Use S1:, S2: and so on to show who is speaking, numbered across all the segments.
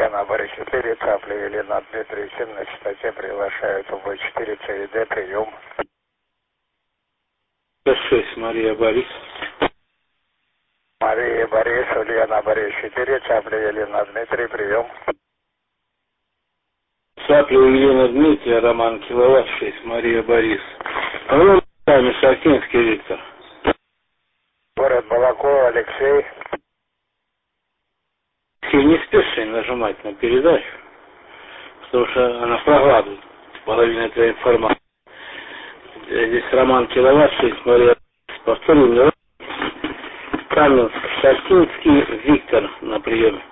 S1: Ульяна Борис 4, Цапля Елена Дмитрий 7 на частоте приглашают УБ4 ЦИД, прием.
S2: 6, Мария Борис.
S1: Мария Борис, Ульяна Борис 4, Цапля Елена Дмитрий, прием.
S2: Цапля Елена Дмитрия, Роман Киловатт 6, Мария Борис. Ром Шахтинский Виктор.
S1: Город Балакова, Алексей.
S2: Не спеши нажимать на передачу, потому что она прогладит половину этой информации. Здесь Роман Киловатт 6, Мария Борис. Повторю, Каменск, Шахтинский Виктор на приеме.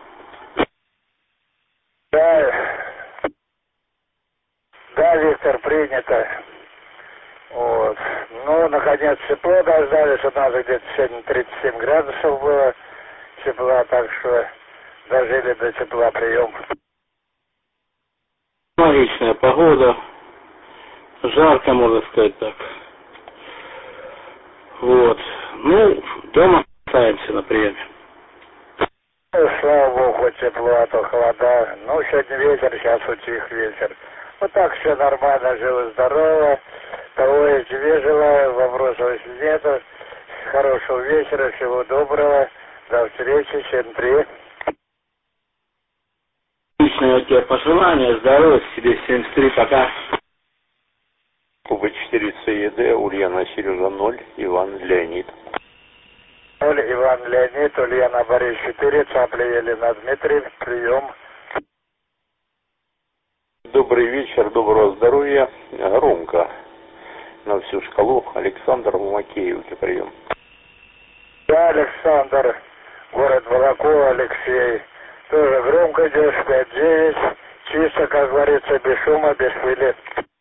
S1: Да, Виктор, принято. Вот. Ну, наконец, тепло дождались. У нас где-то сегодня 37 градусов было тепла, так что дожили до тепла, прием.
S2: Отличная погода. Жарко, можно сказать так. Вот. Ну, дома остаемся на приеме.
S1: Слава Богу, хоть тепло, а то холода. Ну, сегодня вечер, сейчас утих вечер. Вот так все нормально, живо-здорово. Того и тебе желаю, вопросов нету. Хорошего вечера, всего доброго. До встречи, 7-3.
S2: Личное тебе пожелание, здоровья, себе 73, пока.
S3: УБ4 ЦИД, Ульяна Сережа 0, Иван Леонид.
S1: 0, Иван Леонид, Ульяна Борис 4, Цапля Елена Дмитрий, прием.
S3: Добрый вечер, доброго здоровья. Громко на всю шкалу. Александр в Макеевке, прием.
S1: Да, Александр, город Балакова, Алексей. Тоже громко идешь, 5-9. Чисто, как говорится, без шума, без пыли.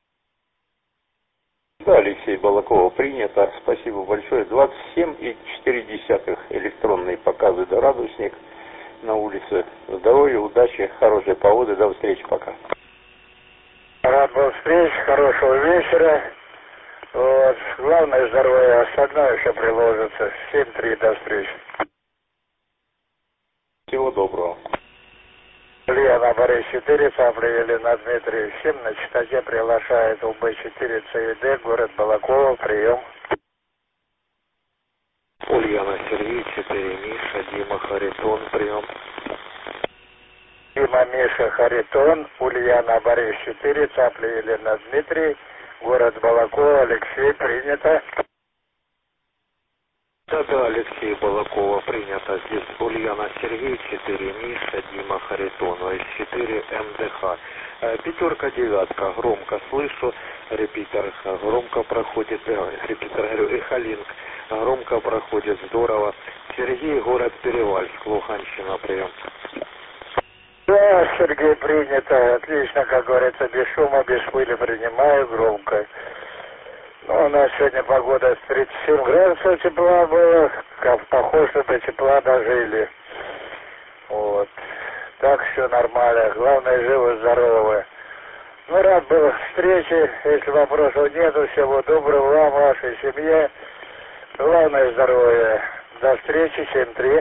S3: Да, Алексей, Балакова принято. Спасибо большое. 27,4 электронные показы до градусник на улице. Здоровья, удачи, хорошей погоды. До встречи, пока.
S1: Рад был встреч, хорошего вечера. Вот. Главное здоровье, остальное еще приложится. 7-3, до встречи.
S3: Всего доброго.
S1: Ульяна Борис 4, Цапля Елена Дмитрий 7 на частоте приглашает УБ4 ЦИД, город Балакова, прием.
S4: Ульяна Сергей 4, Миша, Дима Харитон, прием.
S1: Дима, Миша, Харитон, Ульяна Борис 4, Цапля Елена Дмитрий, город Балакова, Алексей, принято.
S4: Да, Алексей Балакова, принято. Здесь Ульяна Сергей 4, Миша, Дима Харитон, С4, МДХ. Пятерка, девятка, громко слышу, репитер громко проходит, репитер, говорю, Эхолинг, громко проходит, здорово. Сергей, город Перевальск, Луганщина, прием.
S1: Да, Сергей, принято, отлично, как говорится, без шума, без пыли принимаю, громко. Ну, у нас сегодня погода 37 градусов тепла было, как похоже, до тепла дожили. Вот. Так все нормально, главное, живо-здорово. Ну, рад был встрече, если вопросов нету, всего доброго вам, вашей семье. Главное здоровье. До встречи, 7-3.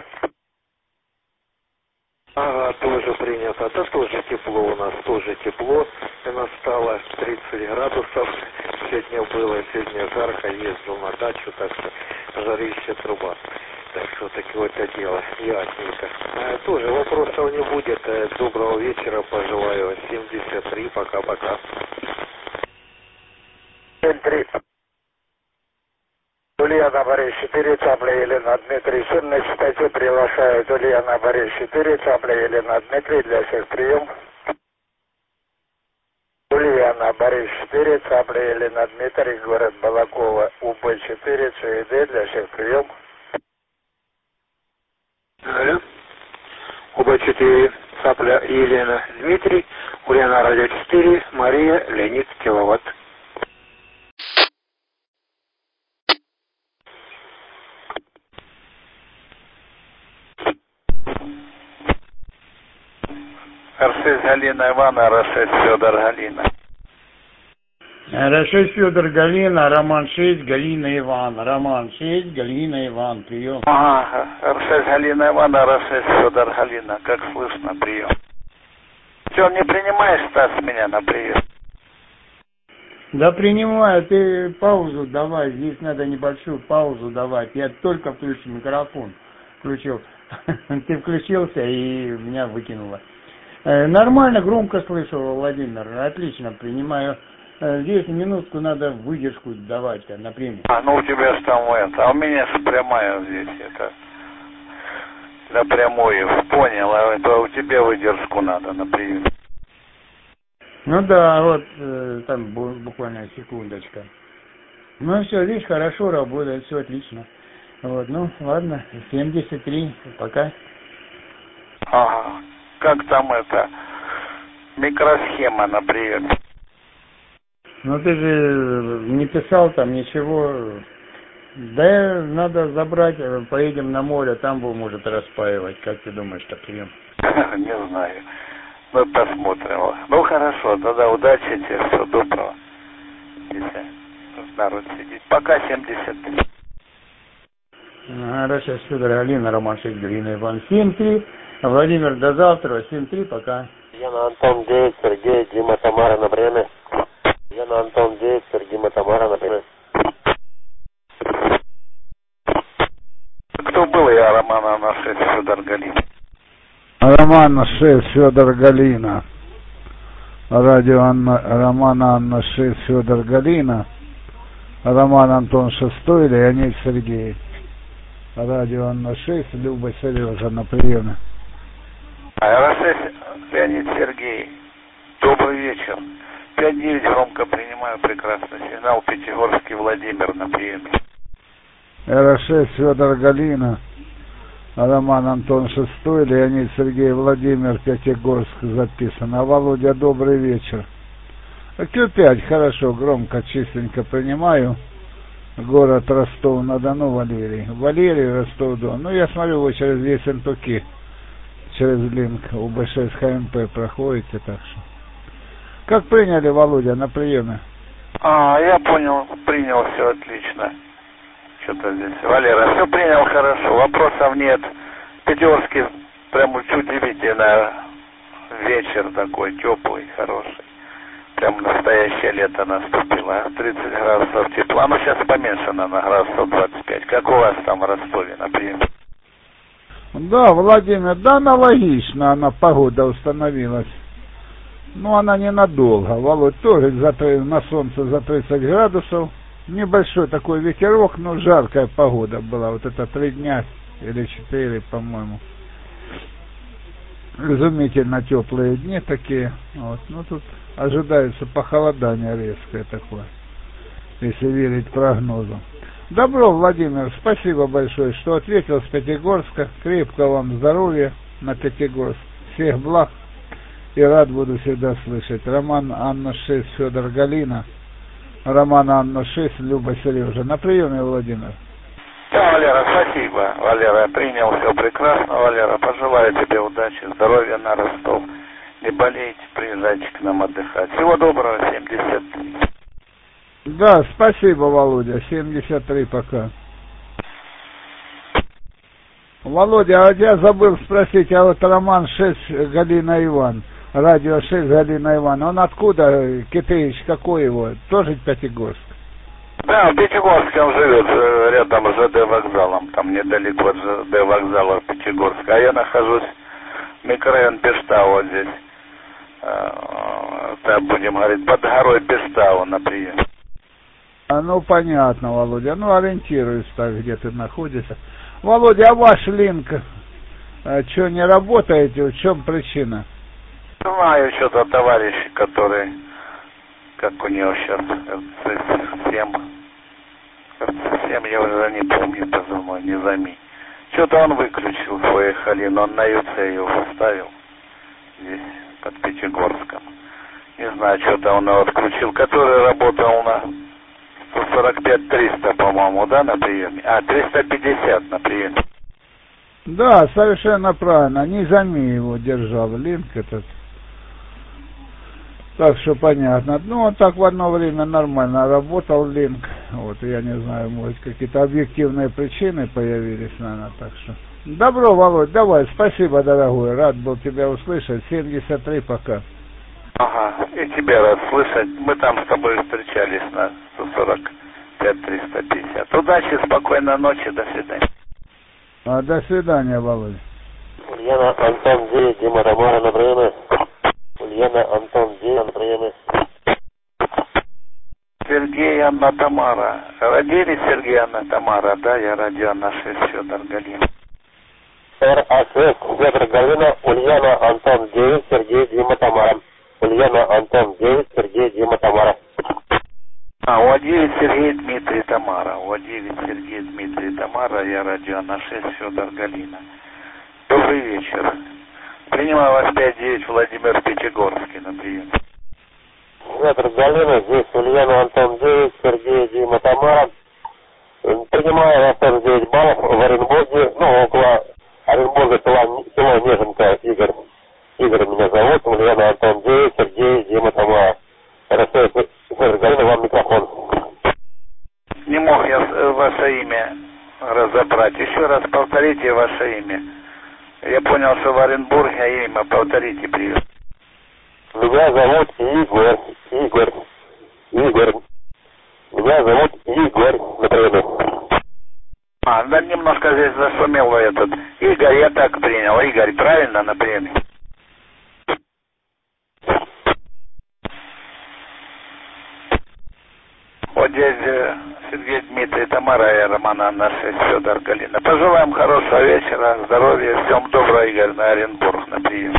S4: Ага, тоже принято. Да тоже тепло у нас, тоже тепло. Настало 30 градусов. Сегодня было, сегодня жарко, ездил на дачу, так что жарище труба. Так что такое вот дело, ясненько. Тоже вопросов не будет. Доброго вечера пожелаю. 73, пока-пока.
S1: 7-3. Ульяна Борис 4, Цапля Елена Дмитрий 7 на частоте приглашает Ульяна Борис 4, Цапля Елена Дмитрий для всех прием. Ульяна Борис 4, Цапля Елена Дмитрий, город Балакова, УБ4, ЦИД для всех прием.
S2: Алло. УБ4, Цапля Елена Дмитрий, Ульяна Радио 4, Мария Леонид Киловатт.
S5: РСС Галина Ивана, РСС Федор Галина.
S6: РСС Федор Галина, Роман 6, Галина Иван. Роман 6, Галина Иван, прием.
S5: Ага, РСС Галина Ивана, РСС Федор Галина, как слышно, прием. Что, не принимаешь, Стас, меня на прием?
S6: Да принимаю, ты паузу давай, здесь надо небольшую паузу давать. Я только включил микрофон, включил. Ты включился и меня выкинуло. Нормально, громко слышу, Владимир, отлично, принимаю. Здесь минутку надо выдержку давать на премию.
S5: Ну у тебя же там это, а у меня же прямая здесь это. Напрямую, понял, а это у тебя выдержку надо на прием.
S6: Ну да, вот там буквально секундочка. Ну все, видишь, хорошо работает, все отлично. Вот, ну ладно, 73, пока.
S5: Ага, как там это, микросхема на прием.
S6: Ну ты же не писал там ничего. Да надо забрать, поедем на море, там его может распаивать. Как ты думаешь, так прием?
S5: Не знаю. Мы посмотрим. Ну хорошо, тогда удачи тебе, всего доброго. Если народ сидит. Пока 73.
S6: Хорошо, Федор, Алина, Роман 6, Галина, Иван 7-3. Владимир, до завтра, 7-3, пока.
S4: Яна Антон 9, Сергей, Дима, Тамара на время. Яна Антон 9, Сергей, Тамара на время.
S5: Кто был я, Роман Анна 6, Федор Галина?
S7: Роман 6, Федор Галина. Радио Роман Анна 6, Федор Галина. Роман Антон 6, Леонид Сергей. Радио Анна 6, Люба Сережа на приеме.
S5: РСС Леонид Сергей. Добрый вечер. 5-9 громко принимаю прекрасный сигнал. Пятигорский Владимир на приеме.
S7: РСС Федор Галина. Роман Антон 6, Леонид Сергей, Владимир, Пятигорск записано. Володя, добрый вечер. Q5, хорошо, громко, чистенько принимаю. Город Ростов-на-Дону, Валерий. Валерий, Ростов-Дон. Ну, я смотрю, вы через Ессентуки, через линк УБ6 ХМП проходите, так что. Как приняли, Володя, на приеме?
S5: Я понял, принял, все отлично. Что-то здесь. Валера, все принял хорошо, вопросов нет. Пятигорский прям очень удивительно. Вечер такой теплый, хороший. Прям настоящее лето наступило. 30 градусов тепла. Ну, сейчас поменьше, на градусов 25. Как у вас там в Ростове, например?
S7: Да, Владимир, да, аналогично она, погода установилась. Ну, она ненадолго. Володь тоже на солнце за 30 градусов. Небольшой такой ветерок, но жаркая погода была. Вот это 3 дня или 4, по-моему. Изумительно теплые дни такие. Вот. Ну, тут ожидается похолодание резкое такое, если верить прогнозу. Добро, Владимир, спасибо большое, что ответил с Пятигорска. Крепкого вам здоровья на Пятигорск. Всех благ и рад буду всегда слышать. Роман Анна 6, Федор Галина. Роман Анна 6, Люба Сережа. На приеме, Владимир.
S5: Да, Валера, спасибо. Валера, я принял, все прекрасно. Валера, пожелаю тебе удачи, здоровья на Ростов. Не болейте, приезжайте к нам отдыхать. Всего доброго, 73.
S7: Да, спасибо, Володя, 73 пока. Володя, а я забыл спросить, а вот Роман 6, Галина Иван, радио 6, Галина Иван, он откуда, Китеевич, какой его? Тоже Пятигорск?
S5: Да, в Пятигорске он живет, рядом с ЖД вокзалом, там недалеко от ЖД вокзала Пятигорска. А я нахожусь в микрорайон Пештау, вот здесь, так будем говорить, под горой Пештау на приеме.
S7: Ну, понятно, Володя, ну, ориентируюсь так, где ты находишься. Володя, а ваш линк, что, не работаете, в чем причина?
S5: Знаю что-то товарищи, которые, как у него сейчас, РЦ-7, я уже не помню позывной, не зами. Что-то он выключил свою Халину, он на ЮЦ ее поставил, здесь, под Пятигорском. Не знаю, что-то он его отключил, который работал на 145-300, по-моему, да, на приеме? 350 на приеме.
S7: Да, совершенно правильно, Низами его держал, линк этот. Так что понятно. Ну, он так в одно время нормально работал, линк. Вот, я не знаю, может, какие-то объективные причины появились, наверное, так что. Добро, Володь, давай, спасибо, дорогой, рад был тебя услышать. 73 пока.
S5: Ага, и тебя рад слышать. Мы там с тобой встречались на 145-350. Удачи, спокойной ночи, до свидания.
S7: До свидания, Володя.
S3: Ульяна, Антон 9, Дима, Тамара на приеме. Ульяна, Антон 9 на приеме.
S5: Сергей, Анна, Тамара. Родили Сергей, Анна, Тамара, да? Я радио Анна 6, Федор Галина.
S3: РА6, Федор Галина, Ульяна, Антон 9, Сергей, Дима, Тамара. Ульяна, Антон 9, Сергей, Дима, Тамара.
S5: У9 Сергей, Дмитрий, Тамара. У9 Сергей, Дмитрий, Тамара. Я радио Анна 6, Федор Галина. Добрый вечер. Принимаю вас 5-9, Владимир Пятигорский на прием.
S3: Федор Галина, здесь Ульяна, Антон 9, Сергей, Дима, Тамара. Принимаю вас 49 баллов в Оренбурге, около Оренбурга, село Неженка, Игорь. Игорь меня зовут, Ульяна, Антон 9, Сергей, Дима, Тамара. Хорошо, Федор Галина, вам микрофон.
S5: Не мог я ваше имя разобрать. Еще раз повторите ваше имя. Я понял, что в Оренбурге, а имя повторите, привет.
S3: Меня зовут Игорь. Игорь. Меня зовут Игорь, например.
S5: Да немножко здесь зашумел этот. Игорь, я так принял. Игорь, правильно, например? Вот здесь Сергей, Дмитрий, Тамара и Роман, Анна 6, Федор Галина. Пожелаем хорошего вечера, здоровья, всем доброго, Игорь, на Оренбург, на прием.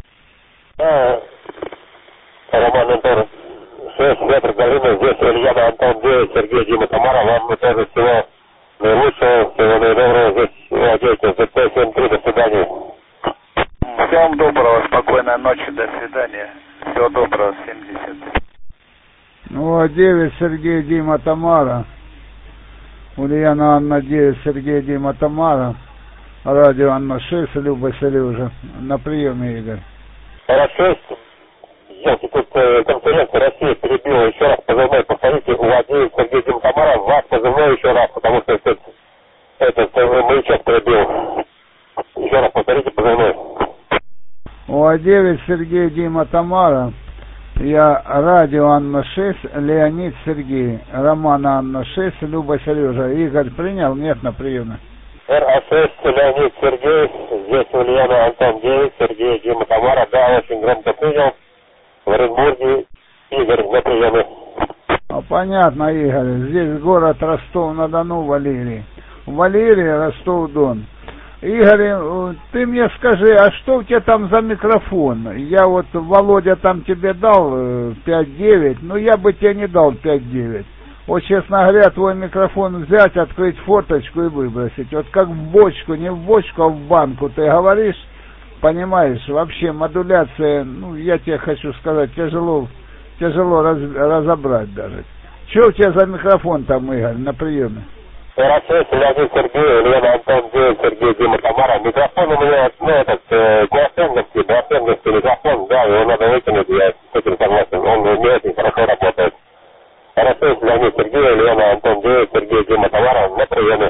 S3: Роман, Антон 6, Федор Галина, здесь Ульяна, Антон 9, Сергей, Дима, Тамара. Вам тоже всего наилучшего, всего наидоброго. Здесь Владимир ЗТ-73, до свидания.
S5: Всем доброго, спокойной ночи, до свидания. Всего доброго, 70.
S7: 9 Сергей, Дима, Тамара. Ульяна, Анна 9, Сергей, Дима, Тамара. Радио Анна 6, Люба, Сережа. На приеме, Игорь.
S3: Хорошо. Тут конкуренция России перебила. Еще раз позывной повторите. У9 Сергей, Дима, Тамара. Ваш позывной еще раз, потому что этот маячок перебил. Еще раз повторите позывной.
S7: У9 Сергей, Дима, Тамара. Я радио Анна 6, Леонид Сергей, Роман Анна 6, Люба Сережа. Игорь принял? Нет, на приеме.
S3: РА6, Леонид Сергей, здесь Ульяна, Антон 9, Сергей, Дима, Тамара. Да, очень громко принял. В Оренбурге Игорь на приеме.
S7: Понятно, Игорь. Здесь город Ростов-на-Дону, Валерий. Валерий, Ростов-Дон. Игорь, ты мне скажи, а что у тебя там за микрофон? Я вот, Володя там тебе дал 5-9, но я бы тебе не дал 5-9. Вот, честно говоря, твой микрофон взять, открыть форточку и выбросить. Вот как в бочку, не в бочку, а в банку ты говоришь, понимаешь, вообще модуляция, я тебе хочу сказать, тяжело разобрать даже. Что у тебя за микрофон там, Игорь, на приеме?
S3: РА6, Леонид Сергей, Ульяна, Антон 9, Сергей, Дима, Тамара. Микрофон у меня, гласенговский микрофон, да, его надо выкинуть, я с этим согласен, он не очень хорошо работает. РА6, Леонид Сергей, Ульяна, Антон 9, Сергей, Дима, Тамара, на приеме.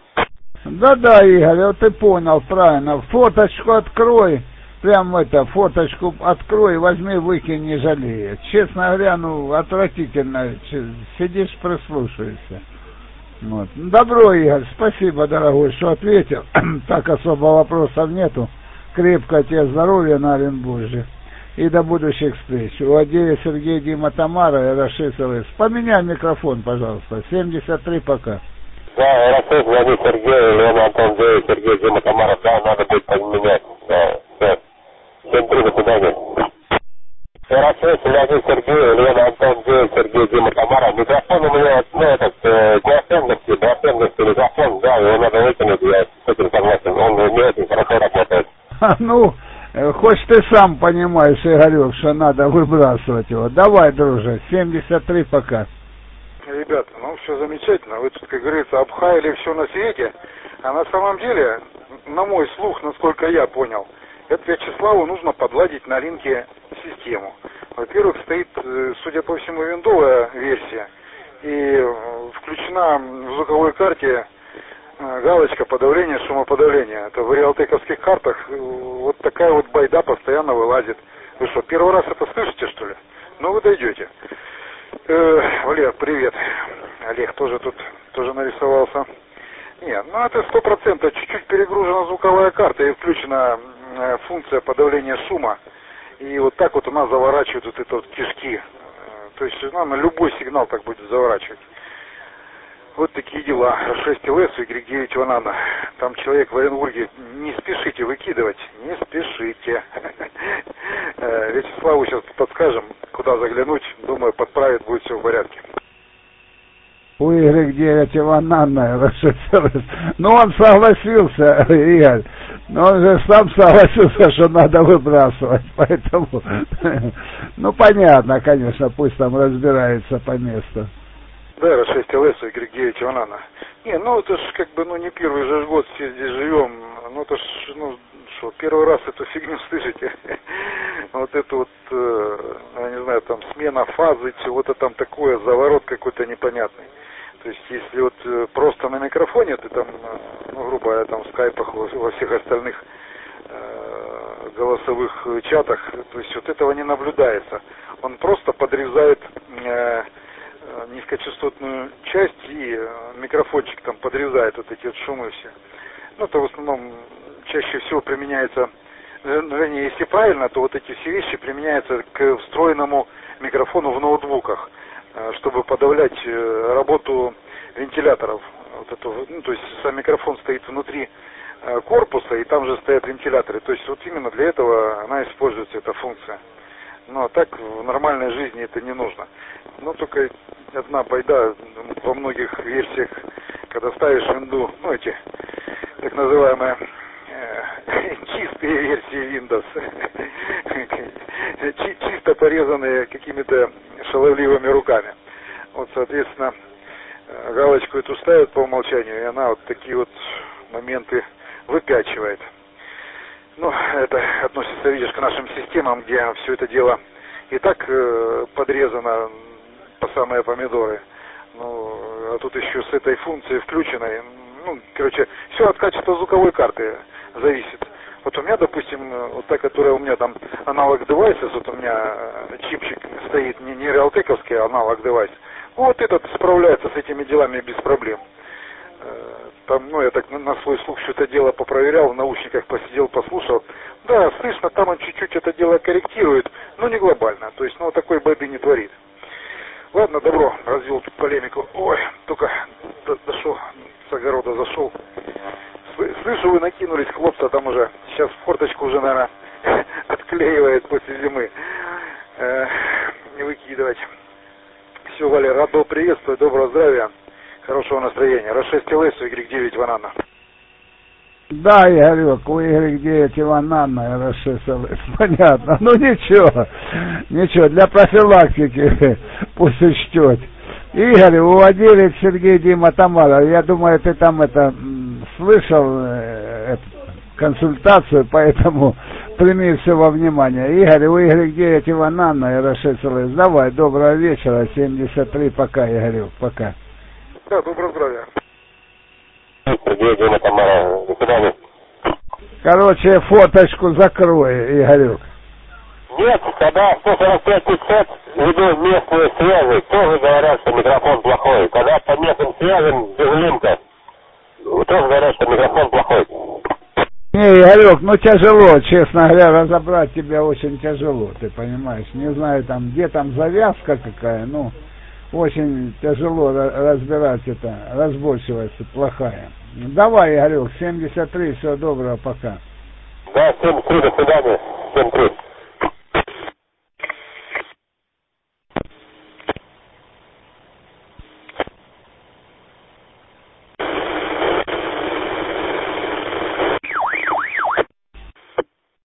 S7: Да, Игорь, вот ты понял правильно. Фоточку открой, фоточку открой, возьми, выкинь, не жалеет. Честно говоря, отвратительно, сидишь, прислушаешься. Вот. Добро, Игорь, спасибо, дорогой, что ответил. Так особо вопросов нету. Крепкого тебе здоровья на Оренбурге. И до будущих встреч. У9 Сергей, Дима, Тамара, РА6 ЛС. Поменяй микрофон, пожалуйста. 73 пока.
S3: Да, РА6, Леонид Сергей, Леонид Антон 9, Сергей, Дима, Тамара. Да, надо будет поменять. Да, все. 7-3, до свидания. РА6, Леонид Сергей, Леонид Антон 9, Сергей, Дима, Тамара. Микрофон у меня, гласенговский микрофон, да, его надо выкинуть, я с этим согласен, он не очень хорошо работает.
S7: Хоть ты сам понимаешь, Игорек, что надо выбрасывать его. Давай, друже, 73 пока.
S1: Ребята, все замечательно. Вы тут, как говорится, обхаяли все на свете. А на самом деле, на мой слух, насколько я понял, это Вячеславу нужно подладить на рынке систему. Во-первых, стоит, судя по всему, виндовая версия. И включена в звуковой карте галочка подавления, шумоподавления. Это в реалтековских картах вот такая вот байда постоянно вылазит.
S8: вылазит. Вы что, первый раз это слышите, что ли? Ну, вы дойдете. Валер, привет. Олег тоже тут нарисовался. Нет, ну это 100%. Чуть-чуть перегружена звуковая карта и включена функция подавления шума. И вот так вот у нас заворачивают вот это вот кишки. То есть на любой сигнал так будет заворачивать. Вот такие дела. 6 ЛС, Y9 Ванана. Там человек в Оренбурге. Не спешите выкидывать. Не спешите. Вячеславу сейчас подскажем, куда заглянуть. Думаю, подправит, будет все в порядке.
S7: У Y9 Ванана. Ну, он согласился, Игорь. Но он же сам согласился, что надо выбрасывать. Поэтому, ну, понятно, конечно, пусть там разбирается по месту.
S8: Да, R6 ЛС, Y9 Ванана. Не, ну это ж как бы, ну не первый же год все здесь живем. Ну это ж, ну что, первый раз эту фигню слышите. Вот это вот, я не знаю, там смена фазы, чего-то там такое, заворот какой-то непонятный. То есть если вот просто на микрофоне ты там, ну грубо говоря, там в скайпах, во всех остальных голосовых чатах, то есть вот этого не наблюдается. Он просто подрезает низкочастотную часть и микрофончик там подрезает вот эти вот шумы все. Ну, это в основном чаще всего применяется, вернее, если правильно, то вот эти все вещи применяются к встроенному микрофону в ноутбуках, чтобы подавлять работу вентиляторов. Вот это, ну, то есть сам микрофон стоит внутри корпуса, и там же стоят вентиляторы. То есть вот именно для этого она используется, эта функция. Но так в нормальной жизни это не нужно. Но только одна байда во многих версиях, когда ставишь винду, ну эти так называемые чистые версии Windows, чисто порезанные какими-то шаловливыми руками. Вот, соответственно, галочку эту ставят по умолчанию, и она вот такие вот моменты выпячивает. Ну, это относится, видишь, к нашим системам, где все это дело и так подрезано по самые помидоры. Ну, а тут еще с этой функцией включенной, ну, короче, все от качества звуковой карты зависит. Вот у меня, допустим, вот та, которая у меня там аналог devices, вот у меня чипчик стоит не реалтековский, а аналог девайс. Вот этот справляется с этими делами без проблем. Там, ну, я так на свой слух все это дело попроверял, в наушниках посидел, послушал. Да, слышно, там он чуть-чуть это дело корректирует, но не глобально. То есть, ну, такой беды не творит. Ладно, добро, развел тут полемику. Ой, только дошел, с огорода зашел. Слышу, вы накинулись, хлопцы, там уже, сейчас форточку уже, наверное, отклеивает после зимы. Не выкидывать. Все, Валя, рад был приветствовать, доброго здравия. Хорошего настроения. R6 ЛС, Y9 Ванана.
S7: Да, Игорек, у Y9 Ванана, R6 ЛС. Понятно. Ну ничего, для профилактики пусть учтет. Игорь, владелец Сергей Дима Тамаров. Я думаю, ты там слышал консультацию, поэтому прими все во внимание. Игорь, у Y9 Ванана, R6 ЛС. Давай, доброго вечера, 73, пока, Игорек, пока.
S8: Да, доброго здравия.
S7: Короче, фоточку закрой, Игорек.
S3: Нет, когда 145-500 веду местные связи, тоже говорят, что микрофон плохой. Когда по местным связям безлинка, тоже говорят, что микрофон плохой.
S7: Не, Игорек, ну тяжело, честно говоря, разобрать тебя очень тяжело, ты понимаешь. Не знаю, там, где там завязка какая, ну... Очень тяжело разбирать это, разборчивость плохая. Давай, Игорек, 73, всего доброго, пока.
S3: Да, 73, до свидания, 73.